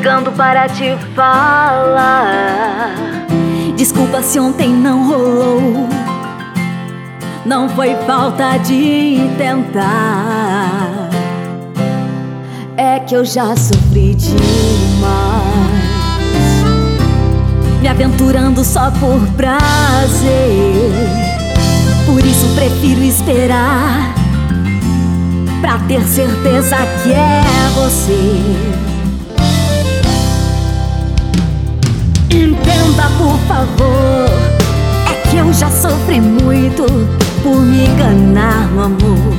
ligando para te falar. Desculpa se ontem não rolou, não foi falta de tentar, é que eu já sofri demais, me aventurando só por prazer. Por isso prefiro esperar, pra ter certeza que é você. Entenda, por favor, é que eu já sofri muito por me enganar no amor.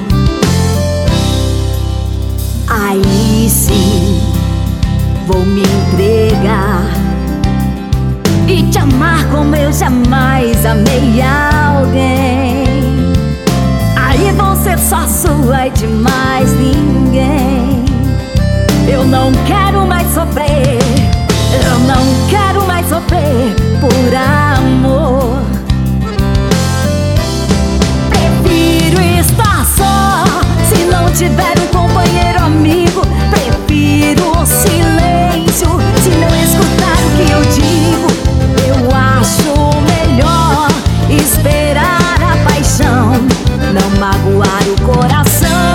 Aí sim vou me entregar e te amar como eu jamais amei alguém. Aí vou ser só sua e de mais ninguém. Eu não quero mais sofrer, eu não quero mais sofrer por amor. Prefiro estar só se não tiver um companheiro amigo. Prefiro o silêncio se não escutar o que eu digo. Eu acho melhor esperar a paixão, não magoar o coração.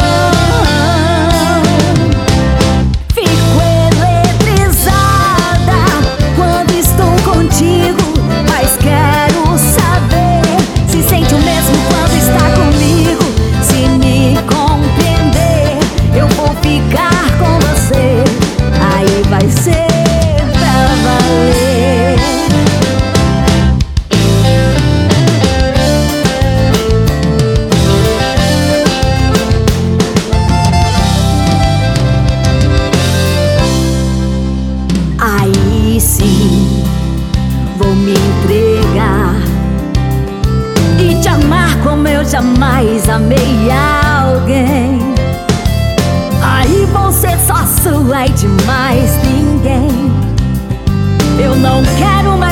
Fico eletrizada quando estou contigo, mas quero saber se sente o mesmo quando está comigo. Se me compreender, eu vou ficar com você. Aí vai ser pra valer. Aí sim vou me entregar e te amar como eu jamais amei alguém. Aí vou ser só sua e de mais ninguém. Eu não quero mais